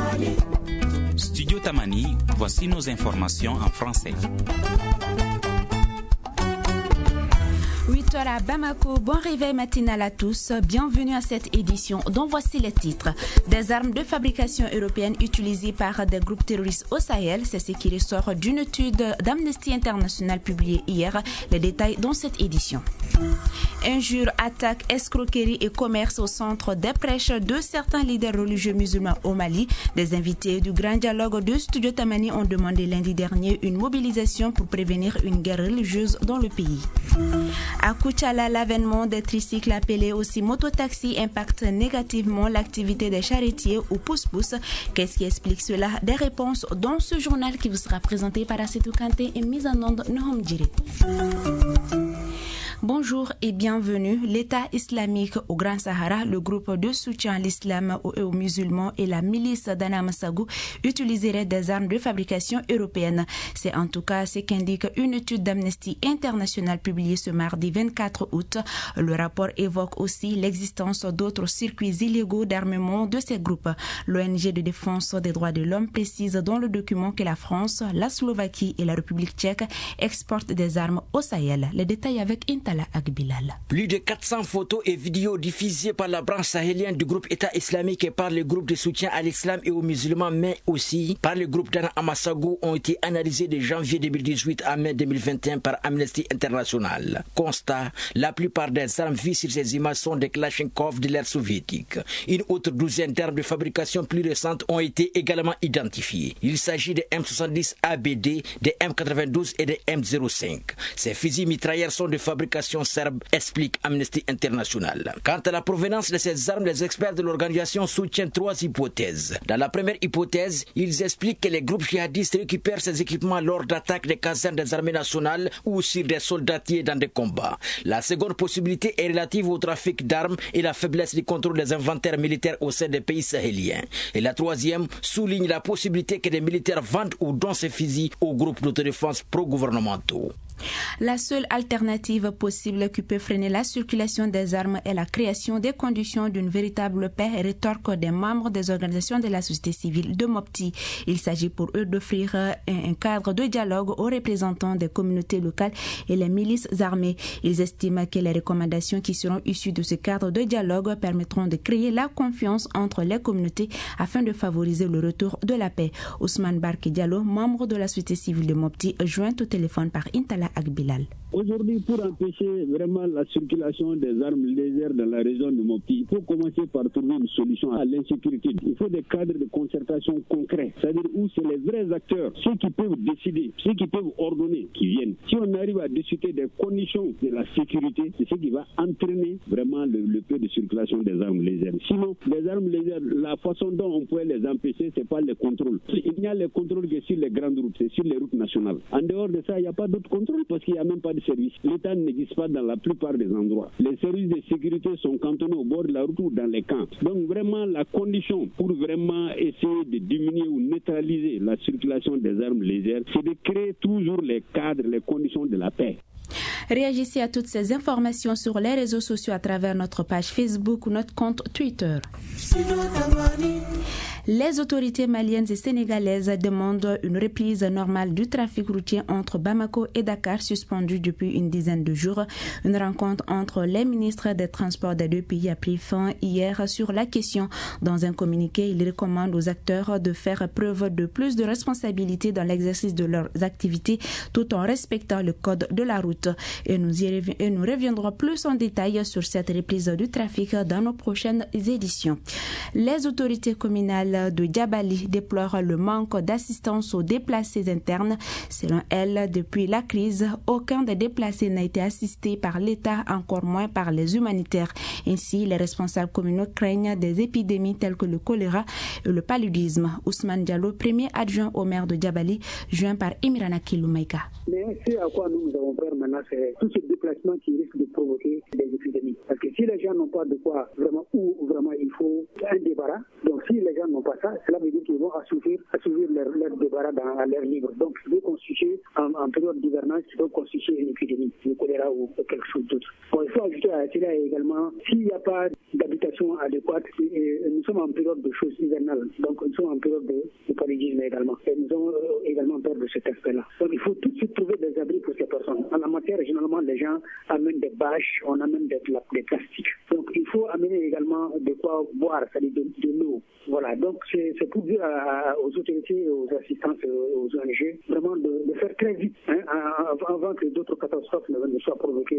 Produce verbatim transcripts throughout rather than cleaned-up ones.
Studio Tamani, voici nos informations en français. huit heures à Bamako, bon réveil matinal à tous, bienvenue à cette édition dont voici les titres. Des armes de fabrication européenne utilisées par des groupes terroristes au Sahel, c'est ce qui ressort d'une étude d'Amnesty International publiée hier, les détails dans cette édition. Injures, attaques, escroqueries et commerce au centre des prêches de certains leaders religieux musulmans au Mali. Des invités du Grand Dialogue de Studio Tamani ont demandé lundi dernier une mobilisation pour prévenir une guerre religieuse dans le pays. À Koutchala, l'avènement des tricycles appelés aussi mototaxis impacte négativement l'activité des charretiers ou pousse-pousse. Qu'est-ce qui explique cela? Des réponses dans ce journal qui vous sera présenté par Assetou Kanté et mise en onde Nohom Djiri. Bonjour et bienvenue. L'État islamique au Grand Sahara, le groupe de soutien à l'islam et aux musulmans et la milice d'Anamassagou utiliseraient des armes de fabrication européenne. C'est en tout cas ce qu'indique une étude d'Amnesty International publiée ce mardi vingt-quatre août. Le rapport évoque aussi l'existence d'autres circuits illégaux d'armement de ces groupes. L'O N G de défense des droits de l'homme précise dans le document que la France, la Slovaquie et la République tchèque exportent des armes au Sahel. Les détails avec Inta. Plus de quatre cents photos et vidéos diffusées par la branche sahélienne du groupe État islamique et par le groupe de soutien à l'islam et aux musulmans, mais aussi par le groupe d'Anna Amassagou ont été analysées de janvier deux mille dix-huit à mai deux mille vingt et un par Amnesty International. Constat, la plupart des armes vues sur ces images sont des Kalachnikov de l'ère soviétique. Une autre douzaine d'armes de fabrication plus récentes ont été également identifiées. Il s'agit des M soixante-dix A B D, des M quatre-vingt-douze et des M zéro cinq. Ces fusils mitrailleurs sont de fabrication serbe, explique Amnesty International. Quant à la provenance de ces armes, les experts de l'organisation soutiennent trois hypothèses. Dans la première hypothèse, ils expliquent que les groupes djihadistes récupèrent ces équipements lors d'attaques des casernes des armées nationales ou sur des soldatiers dans des combats. La seconde possibilité est relative au trafic d'armes et la faiblesse du contrôle des inventaires militaires au sein des pays sahéliens. Et la troisième souligne la possibilité que des militaires vendent ou donnent ces fusils aux groupes d'autodéfense pro-gouvernementaux. La seule alternative possible qui peut freiner la circulation des armes est la création des conditions d'une véritable paix, rétorque des membres des organisations de la société civile de Mopti. Il s'agit pour eux d'offrir un cadre de dialogue aux représentants des communautés locales et les milices armées. Ils estiment que les recommandations qui seront issues de ce cadre de dialogue permettront de créer la confiance entre les communautés afin de favoriser le retour de la paix. Ousmane Barke Diallo, membre de la société civile de Mopti, joint au téléphone par Intala Agbilal. Aujourd'hui, pour empêcher vraiment la circulation des armes légères dans la région de Mopti, il faut commencer par trouver une solution à l'insécurité. Il faut des cadres de concertation concrets, c'est-à-dire où c'est les vrais acteurs, ceux qui peuvent décider, ceux qui peuvent ordonner, qui viennent. Si on arrive à discuter des conditions de la sécurité, c'est ce qui va entraîner vraiment le, le peu de circulation des armes légères. Sinon, les armes légères, la façon dont on pourrait les empêcher, c'est pas les contrôles. Il n'y a les contrôles que sur les grandes routes, c'est sur les routes nationales. En dehors de ça, il n'y a pas d'autres contrôles parce qu'il n'y a même pas de service. L'État n'existe pas dans la plupart des endroits. Les services de sécurité sont cantonnés au bord de la route ou dans les camps. Donc vraiment, la condition pour vraiment essayer de diminuer ou neutraliser la circulation des armes légères, c'est de créer toujours les cadres, les conditions de la paix. Réagissez à toutes ces informations sur les réseaux sociaux à travers notre page Facebook ou notre compte Twitter. Les autorités maliennes et sénégalaises demandent une reprise normale du trafic routier entre Bamako et Dakar, suspendu depuis une dizaine de jours. Une rencontre entre les ministres des Transports des deux pays a pris fin hier sur la question. Dans un communiqué, il recommande aux acteurs de faire preuve de plus de responsabilité dans l'exercice de leurs activités tout en respectant le code de la route. Et nous, y rev- et nous reviendrons plus en détail sur cette reprise du trafic dans nos prochaines éditions. Les autorités communales de Djabali déplore le manque d'assistance aux déplacés internes. Selon elle, depuis la crise, aucun des déplacés n'a été assisté par l'État, encore moins par les humanitaires. Ainsi, les responsables communaux craignent des épidémies telles que le choléra et le paludisme. Ousmane Diallo, premier adjoint au maire de Djabali, joint par Imirana Kiloumaïka. Mais ce à quoi nous avons peur maintenant, c'est tous ces déplacements qui risquent de provoquer des épidémies. Parce que si les gens n'ont pas de quoi vraiment, ou vraiment il faut un débarras, donc si les gens n'ont pas ça, cela veut dire qu'ils vont assouvir, assouvir leur, leur débarras dans, à l'air libre. Donc, ils vont constituer, en, en période d'hivernage, ils vont constituer une épidémie, le choléra ou quelque chose d'autre. Bon, il faut ajouter à cela également, s'il n'y a pas d'habitation situation adéquate. Et nous sommes en période de choses hivernales, donc nous sommes en période de, de paludisme également. Et nous avons également peur de cet aspect-là. Donc il faut tout de suite trouver des abris pour ces personnes. En la matière, généralement, les gens amènent des bâches, on amène des, des plastiques. Donc il faut amener également de quoi boire, c'est-à-dire de, de l'eau. Voilà, donc c'est, c'est pour dire à, aux autorités et aux assistances, aux O N G, vraiment de, de faire très vite, hein, avant que d'autres catastrophes ne, ne soient provoquées.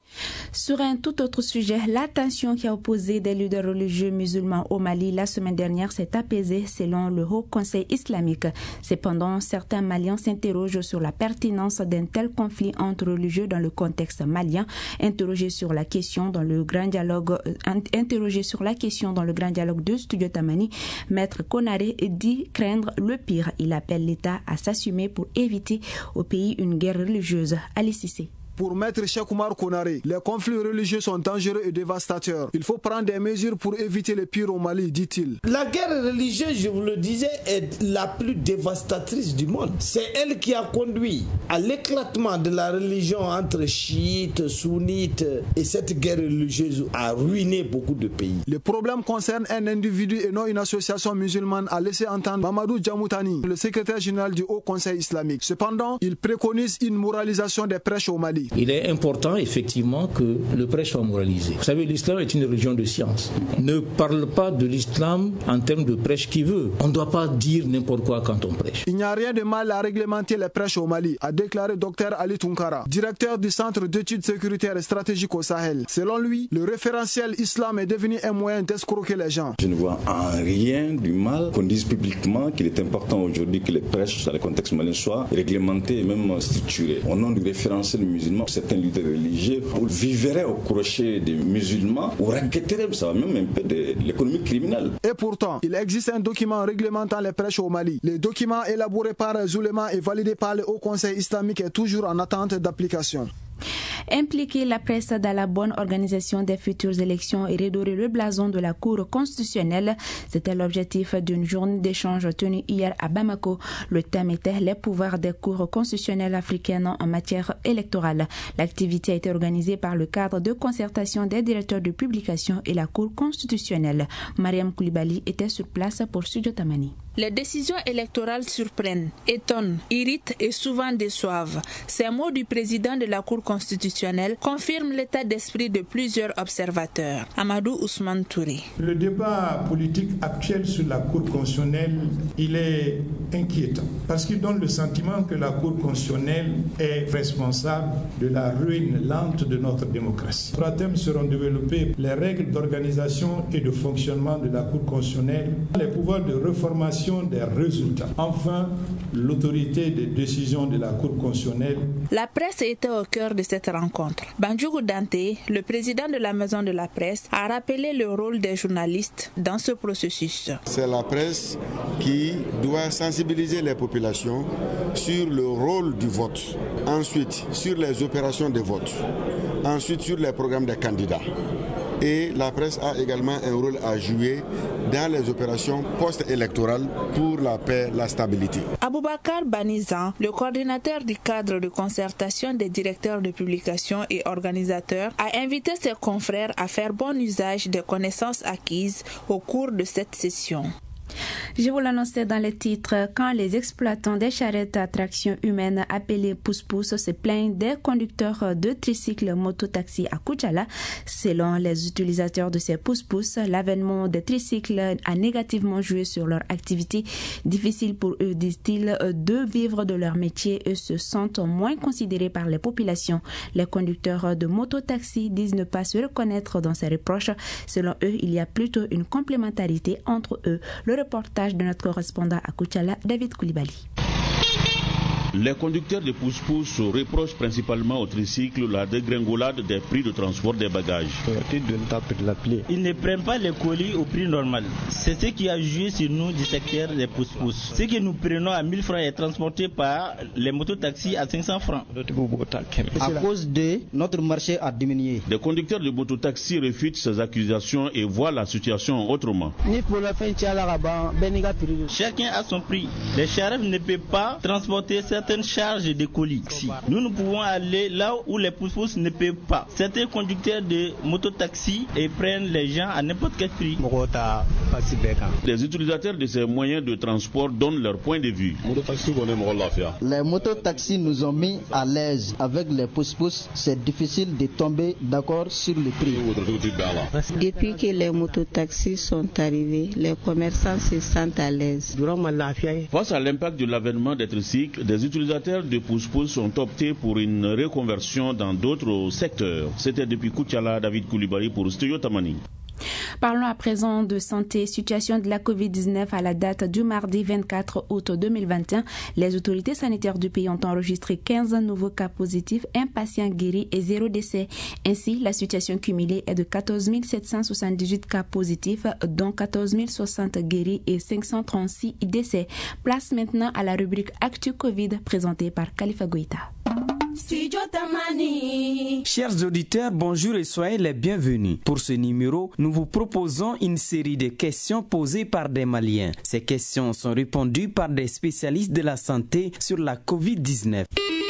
Sur un tout autre sujet, la tension qui a opposé des leaders religieux musulmans au Mali la semaine dernière s'est apaisée selon le Haut Conseil islamique. Cependant, certains Maliens s'interrogent sur la pertinence d'un tel conflit entre religieux dans le contexte malien. Interrogé sur la question dans le grand dialogue, interrogé sur la question dans le grand dialogue de Studio Tamani, Maître Konaré dit craindre le pire. Il appelle l'État à s'assumer pour éviter au pays une guerre religieuse. Ali Cissé. Pour Maître Cheikh Oumar Konaré, les conflits religieux sont dangereux et dévastateurs. Il faut prendre des mesures pour éviter le pire au Mali, dit-il. La guerre religieuse, je vous le disais, est la plus dévastatrice du monde. C'est elle qui a conduit à l'éclatement de la religion entre chiites, sunnites, et cette guerre religieuse a ruiné beaucoup de pays. Le problème concerne un individu et non une association musulmane, a laissé entendre Mamadou Djamoutani, le secrétaire général du Haut Conseil islamique. Cependant, il préconise une moralisation des prêches au Mali. Il est important effectivement que le prêche soit moralisé. Vous savez, l'islam est une religion de science. Ne parle pas de l'islam en termes de prêche qui veut. On ne doit pas dire n'importe quoi quand on prêche. Il n'y a rien de mal à réglementer les prêches au Mali, a déclaré Dr Ali Tunkara, directeur du Centre d'études sécuritaires et stratégiques au Sahel. Selon lui, le référentiel islam est devenu un moyen d'escroquer les gens. Je ne vois en rien du mal qu'on dise publiquement qu'il est important aujourd'hui que les prêches dans le contexte malien soient réglementés et même structurés. Au nom du référentiel musulman, certains leaders religieux vivraient au crochet des musulmans ou raquetteraient, ça va même un peu de l'économie criminelle. Et pourtant, il existe un document réglementant les prêches au Mali. Le document élaboré par Zulema et validé par le Haut Conseil islamique est toujours en attente d'application. Impliquer la presse dans la bonne organisation des futures élections et redorer le blason de la Cour constitutionnelle, c'était l'objectif d'une journée d'échange tenue hier à Bamako. Le thème était les pouvoirs des cours constitutionnelles africaines en matière électorale. L'activité a été organisée par le cadre de concertation des directeurs de publication et la Cour constitutionnelle. Mariam Koulibaly était sur place pour Studio Tamani. Les décisions électorales surprennent, étonnent, irritent et souvent déçoivent. Ces mots du président de la Cour constitutionnelle confirment l'état d'esprit de plusieurs observateurs. Amadou Ousmane Touré. Le débat politique actuel sur la Cour constitutionnelle, il est inquiétant parce qu'il donne le sentiment que la Cour constitutionnelle est responsable de la ruine lente de notre démocratie. Trois thèmes seront développés: les règles d'organisation et de fonctionnement de la Cour constitutionnelle, les pouvoirs de reformation des résultats. Enfin, l'autorité des décisions de la Cour constitutionnelle. La presse était au cœur de cette rencontre. Bandjougou Dante, le président de la Maison de la Presse, a rappelé le rôle des journalistes dans ce processus. C'est la presse qui doit sensibiliser les populations sur le rôle du vote, ensuite sur les opérations de vote, ensuite sur les programmes des candidats. Et la presse a également un rôle à jouer dans les opérations post-électorales pour la paix, la stabilité. Aboubakar Banizan, le coordinateur du cadre de concertation des directeurs de publication et organisateurs, a invité ses confrères à faire bon usage des connaissances acquises au cours de cette session. Je vous l'annonçais dans les titres, quand les exploitants des charrettes à traction humaine appelées pousse-pousse se plaignent des conducteurs de tricycles mototaxis à Koutchala. Selon les utilisateurs de ces pousse-pousse, l'avènement des tricycles a négativement joué sur leur activité. Difficile pour eux, disent-ils, de vivre de leur métier et se sentent moins considérés par les populations. Les conducteurs de mototaxis disent ne pas se reconnaître dans ces reproches. Selon eux, il y a plutôt une complémentarité entre eux. Le reportage de notre correspondant à Koutchala, David Koulibaly. Les conducteurs de pousse-pousse reprochent principalement au tricycle la dégringolade des prix de transport des bagages. Ils ne prennent pas les colis au prix normal. C'est ce qui a joué sur nous du secteur des pousse-pousse. Ce que nous prenons à mille francs est transporté par les mototaxis à cinq cents francs. À cause de notre marché a diminué. Les conducteurs de mototaxis réfutent ces accusations et voient la situation autrement. Chacun a son prix. Les charrettes ne peuvent pas transporter cette certaines charges de colis. Nous, nous pouvons aller là où les pousse-pousse ne peuvent pas. Certains conducteurs de mototaxi et prennent les gens à n'importe quel prix. Les utilisateurs de ces moyens de transport donnent leur point de vue. Les mototaxis nous ont mis à l'aise. Avec les pousse-pousse, c'est difficile de tomber d'accord sur le prix. Depuis que les mototaxis sont arrivés, les commerçants se sentent à l'aise. Face à l'impact de l'avènement des tricycles, des utilisateurs de pousse-pousse ont opté pour une reconversion dans d'autres secteurs. C'était depuis Koutiala, David Koulibaly pour Studio Tamani. Parlons à présent de santé. Situation de la covid dix-neuf à la date du mardi vingt-quatre août deux mille vingt et un. Les autorités sanitaires du pays ont enregistré quinze nouveaux cas positifs, un patient guéri et zéro décès. Ainsi, la situation cumulée est de quatorze mille sept cent soixante-dix-huit cas positifs, dont quatorze mille soixante guéris et cinq cent trente-six décès. Place maintenant à la rubrique Actu Covid présentée par Khalifa Goïta. Chers auditeurs, bonjour et soyez les bienvenus. Pour ce numéro, nous vous proposons une série de questions posées par des Maliens. Ces questions sont répondues par des spécialistes de la santé sur la covid dix-neuf.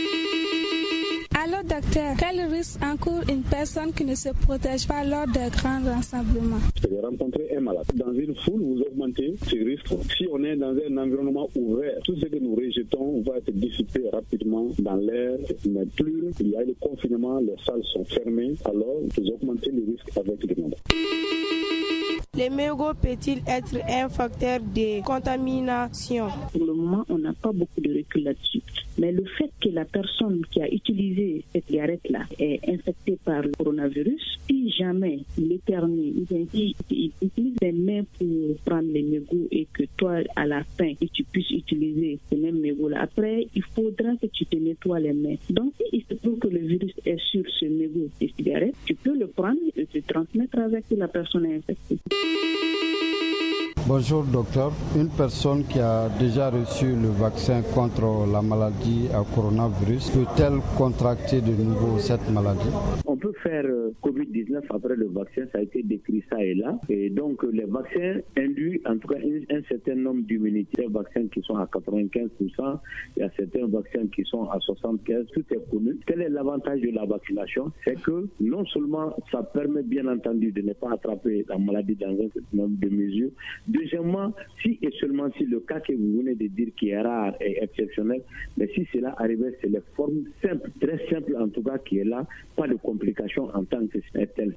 Alors docteur, quel risque encourt une personne qui ne se protège pas lors des grands rassemblements? C'est de rencontrer un malade. Dans une foule, vous augmentez ces risques. Si on est dans un environnement ouvert, tout ce que nous rejetons va être dissipé rapidement dans l'air. Mais plus il y a le confinement, les salles sont fermées, alors vous augmentez les risques avec le nombre. Les mégots peut-il être un facteur de contamination? Pour le moment, on n'a pas beaucoup de recul là-dessus. Mais le fait que la personne qui a utilisé cette cigarette-là est infectée par le coronavirus, si jamais il éternue, il utilise les mains pour prendre les mégots et que toi, à la fin, tu puisses utiliser ces mêmes mégots-là. Après, il faudra que tu te nettoies les mains. Donc, il se trouve que le virus est sur ce mégot de cigarette, tu peux le prendre et te transmettre avec la personne infectée. Bonjour docteur, une personne qui a déjà reçu le vaccin contre la maladie à coronavirus, peut-elle contracter de nouveau cette maladie? On peut faire covid dix-neuf après le vaccin, ça a été décrit ça et là. Et donc les vaccins induisent en tout cas un, un certain nombre d'immunités. Il y a des vaccins qui sont à quatre-vingt-quinze pour cent, il y a certains vaccins qui sont à soixante-quinze pour cent, tout est connu. Quel est l'avantage de la vaccination? C'est que non seulement ça permet bien entendu de ne pas attraper la maladie dans un certain nombre de mesures. Deuxièmement, si et seulement si le cas que vous venez de dire qui est rare et exceptionnel, mais si cela arrivait, c'est la forme simple, très simple en tout cas qui est là, pas de complications en tant que telle.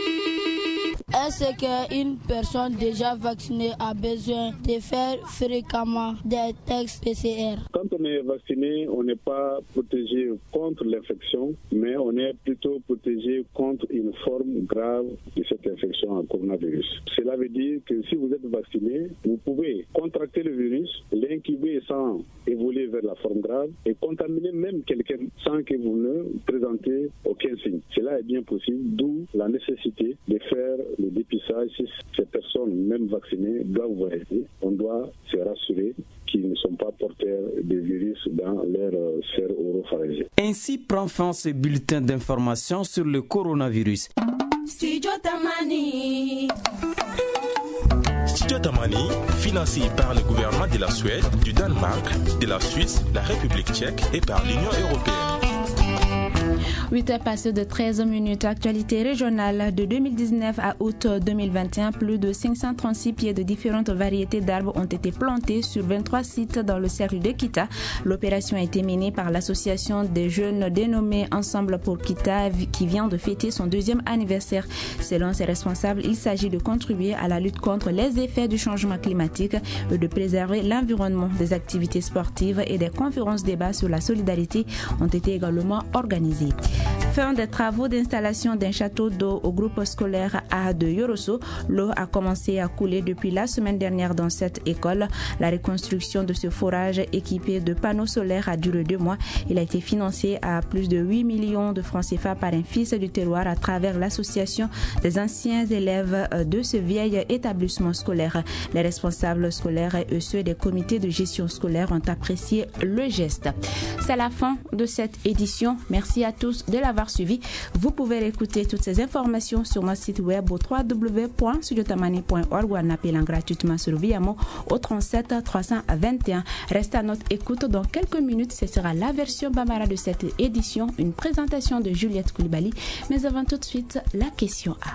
Est-ce qu'une personne déjà vaccinée a besoin de faire fréquemment des tests P C R? Quand on est vacciné, on n'est pas protégé contre l'infection, mais on est plutôt protégé contre une forme grave de cette infection à coronavirus. Cela veut dire que si vous êtes vacciné, vous pouvez contracter le virus, l'incuber sans évoluer vers la forme grave et contaminer même quelqu'un sans que vous ne présentez aucun signe. Cela est bien possible, d'où la nécessité de faire le dépistage. Si ces personnes, même vaccinées, doivent voyager, on doit se rassurer qu'ils ne sont pas porteurs de virus dans leur sphère oropharyngée. Ainsi prend fin ce bulletin d'information sur le coronavirus. Studio Tamani. Studio Tamani, financé par le gouvernement de la Suède, du Danemark, de la Suisse, la République tchèque et par l'Union européenne. huit heures passées de treize minutes. Actualité régionale de deux mille dix-neuf à août deux mille vingt et un. Plus de cinq cent trente-six pieds de différentes variétés d'arbres ont été plantés sur vingt-trois sites dans le cercle de Kita. L'opération a été menée par l'association des jeunes dénommée Ensemble pour Kita qui vient de fêter son deuxième anniversaire. Selon ses responsables, il s'agit de contribuer à la lutte contre les effets du changement climatique et de préserver l'environnement. Des activités sportives et des conférences débats sur la solidarité ont été également organisées. Fin des travaux d'installation d'un château d'eau au groupe scolaire A de Yorosso. L'eau a commencé à couler depuis la semaine dernière dans cette école. La reconstruction de ce forage équipé de panneaux solaires a duré deux mois. Il a été financé à plus de huit millions de francs C F A par un fils du terroir à travers l'association des anciens élèves de ce vieil établissement scolaire. Les responsables scolaires et ceux des comités de gestion scolaire ont apprécié le geste. C'est la fin de cette édition. Merci à tous de l'avoir avoir suivi. Vous pouvez réécouter toutes ces informations sur notre site web au w w w point studio tamani point org ou en appelant gratuitement sur Viamo au trente-sept trois cent vingt et un. Restez à notre écoute. Dans quelques minutes, ce sera la version Bambara de cette édition, une présentation de Juliette Koulibaly. Mais avant tout de suite, la question A.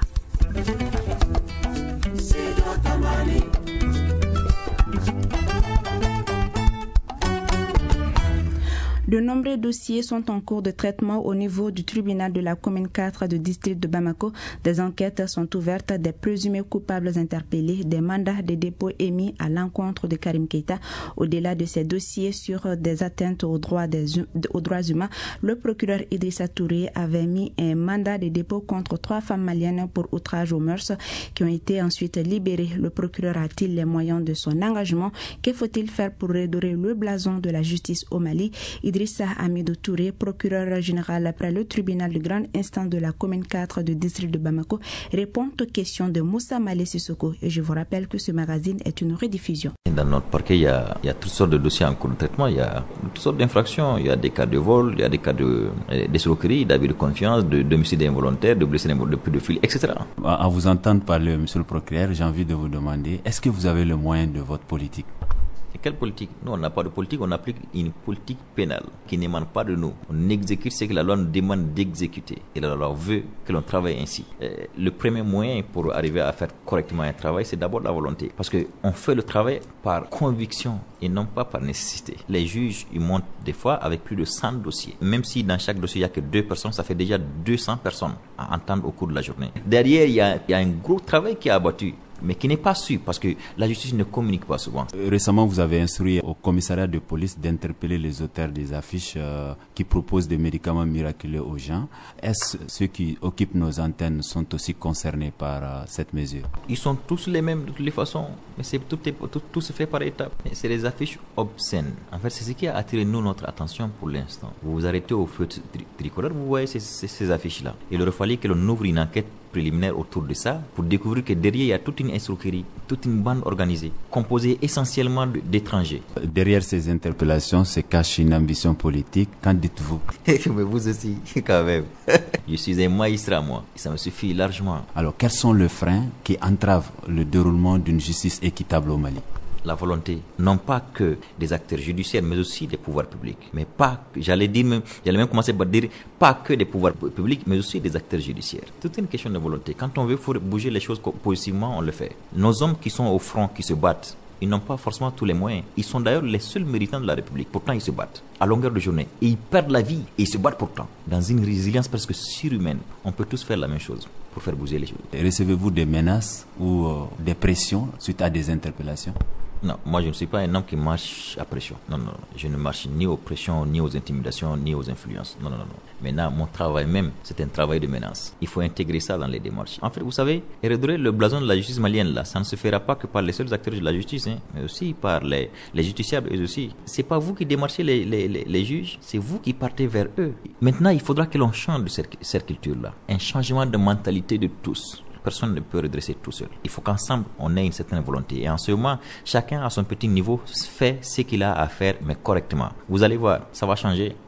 De nombreux dossiers sont en cours de traitement au niveau du tribunal de la commune quatre du district de Bamako. Des enquêtes sont ouvertes, des présumés coupables interpellés, des mandats de dépôt émis à l'encontre de Karim Keïta. Au-delà de ces dossiers sur des atteintes aux droits, des, aux droits humains, le procureur Idrissa Touré avait mis un mandat de dépôt contre trois femmes maliennes pour outrage aux mœurs qui ont été ensuite libérées. Le procureur a-t-il les moyens de son engagement? Que faut-il faire pour redorer le blason de la justice au Mali? Idrissa Hamidou Touré, procureur général après le tribunal de grande instance de la commune quatre du district de Bamako, répond aux questions de Moussa Malé Sissoko. Et je vous rappelle que ce magazine est une rediffusion. Dans notre parquet, il y a, il y a toutes sortes de dossiers en cours de traitement. Il y a toutes sortes d'infractions. Il y a des cas de vol, il y a des cas de d'escroquerie, d'abus de confiance, de d'homicide involontaire, de blessés de pédophilie, et cetera. À vous entendre parler, monsieur le procureur, j'ai envie de vous demander, est-ce que vous avez le moyen de votre politique? Quelle politique? Nous, on n'a pas de politique, on applique une politique pénale qui n'émane pas de nous. On exécute ce que la loi nous demande d'exécuter. Et la loi veut que l'on travaille ainsi. Euh, le premier moyen pour arriver à faire correctement un travail, c'est d'abord la volonté. Parce qu'on fait le travail par conviction et non pas par nécessité. Les juges, ils montent des fois avec plus de cent dossiers. Même si dans chaque dossier, il n'y a que deux personnes, ça fait déjà deux cents personnes à entendre au cours de la journée. Derrière, il y a, il y a un gros travail qui est abattu, mais qui n'est pas su parce que la justice ne communique pas souvent. Récemment, vous avez instruit au commissariat de police d'interpeller les auteurs des affiches euh, qui proposent des médicaments miraculeux aux gens. Est-ce ceux qui occupent nos antennes sont aussi concernés par euh, cette mesure? Ils sont tous les mêmes de toutes les façons, mais c'est, tout, est, tout, tout se fait par étapes. C'est des affiches obscènes. En fait, c'est ce qui a attiré nous notre attention pour l'instant. Vous vous arrêtez au feu tri- tricolore, vous voyez ces, ces, ces affiches-là. Il aurait fallu que l'on ouvre une enquête préliminaire autour de ça pour découvrir que derrière il y a toute une escroquerie, toute une bande organisée composée essentiellement d'étrangers. Derrière ces interpellations se cache une ambition politique. Qu'en dites-vous? Mais vous aussi, quand même. Je suis un magistrat, moi. Ça me suffit largement. Alors, quels sont les freins qui entravent le déroulement d'une justice équitable au Mali? La volonté, non pas que des acteurs judiciaires, mais aussi des pouvoirs publics. Mais pas, j'allais dire même, j'allais même commencer par dire, pas que des pouvoirs publics, mais aussi des acteurs judiciaires. Tout est une question de volonté. Quand on veut faire bouger les choses positivement, on le fait. Nos hommes qui sont au front, qui se battent, ils n'ont pas forcément tous les moyens. Ils sont d'ailleurs les seuls méritants de la République. Pourtant, ils se battent à longueur de journée. Et ils perdent la vie. Et ils se battent pourtant. Dans une résilience presque surhumaine. On peut tous faire la même chose pour faire bouger les choses. Recevez-vous des menaces ou euh, des pressions suite à des interpellations? Non, moi je ne suis pas un homme qui marche à pression. Non, non, non. Je ne marche ni aux pressions, ni aux intimidations, ni aux influences. Non, non, non. Maintenant, mon travail même, c'est un travail de menace. Il faut intégrer ça dans les démarches. En fait, vous savez, redorer le blason de la justice malienne, là, ça ne se fera pas que par les seuls acteurs de la justice, hein, mais aussi par les, les justiciables, eux aussi. C'est pas vous qui démarchez les, les, les, les juges, c'est vous qui partez vers eux. Maintenant, il faudra que l'on change de cette, cette culture-là. Un changement de mentalité de tous. Personne ne peut redresser tout seul. Il faut qu'ensemble, on ait une certaine volonté. Et en ce moment, chacun à son petit niveau fait ce qu'il a à faire, mais correctement. Vous allez voir, ça va changer.